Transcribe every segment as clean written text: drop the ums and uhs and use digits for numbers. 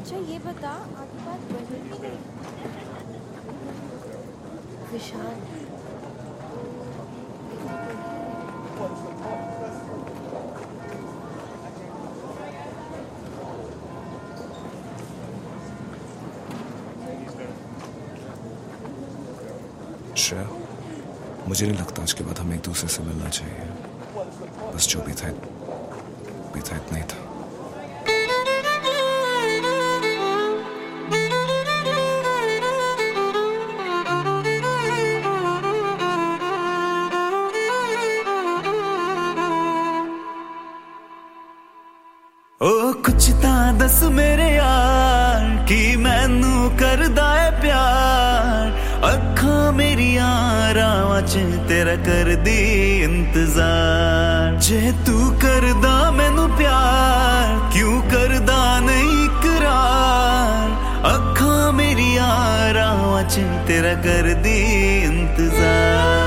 अच्छा ये बता, आधी बात बदल गई? विशाल श्रेया, मुझे नहीं लगता आज के बाद हमें एक दूसरे से मिलना चाहिए। बस जो भी था इतना ही था। ओ कुछ तां दस मेरे यार कि मैनू करदा है प्यार, अखां मेरियां रावां च तेरा करदी इंतजार। जे तू करदा मैनू प्यार क्यों करदा नहीं इकरार, अखां मेरियां रावां च तेरा करदी इंतजार।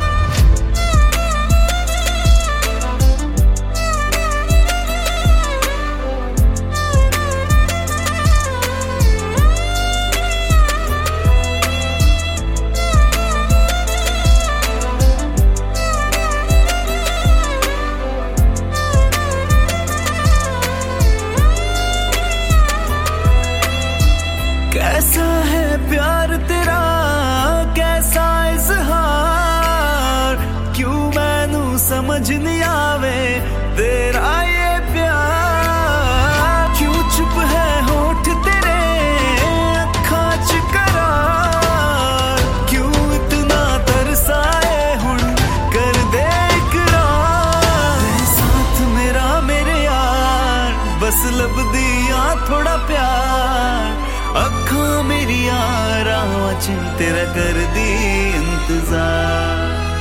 कैसा है प्यार तेरा, कैसा इजहार, क्यों मैनू समझ नहीं आवे तेरा ये प्यार। क्यों चुप है होठ तेरे अखां च करार, क्यों इतना तरसाए हुण कर दे इकरार। तेरे साथ मेरा मेरे यार बस लभदी आ थोड़ा प्यार, अखां मेरियां रावां च तेरा करदी इंतजार।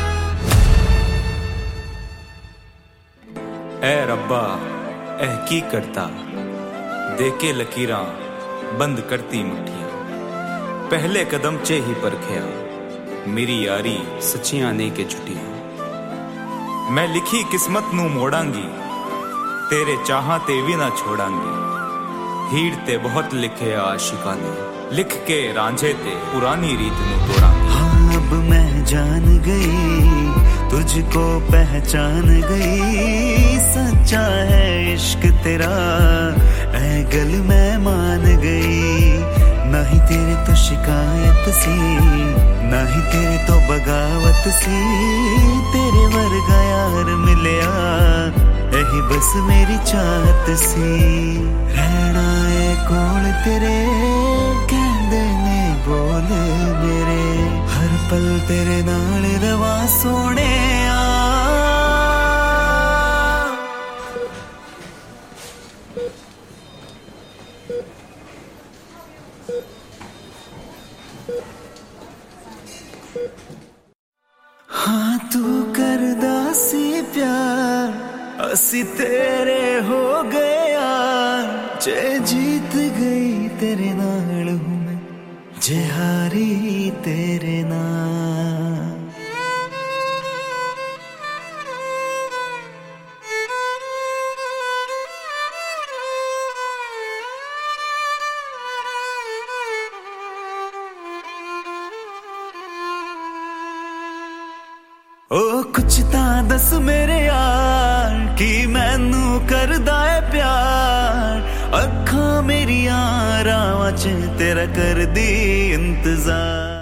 ऐ रब्बा ऐ की करता, देके लकीरां बंद करती मुठियां। पहले कदम चे ही परखिया, मेरी यारी सच्चियां ने के छुटियां। मैं लिखी किस्मत नू मोड़ांगी, तेरे चाहां ते भी ना छोड़ांगी। हीर ते बहुत लिखे आशिका ने, लिख के रांझे ते पुरानी रीत नू तोड़ा। हाँ अब मैं जान गई, तुझको पहचान गई, सच्चा है इश्क तेरा ऐ गल मैं मान गई। ना ही तेरे तो शिकायत सी, ना ही तेरे तो बगावत सी, तेरे वर्गा यार मिलया यही बस मेरी चाहत सी। रहना है कोल तेरे कहंदे ने बोल मेरे, हर पल तेरे नाल रवा सोने आ। हाँ तू करदा सी प्यार, असी तेरे हो गए यार। जे जीत गई तेरे नाल हूं मैं, जे हारी तेरे नाल। ओ कुछ तां दस मेरे यार कि मैनू करदा है प्यार, अखां मेरियां रावां च तेरा करदी इंतजार।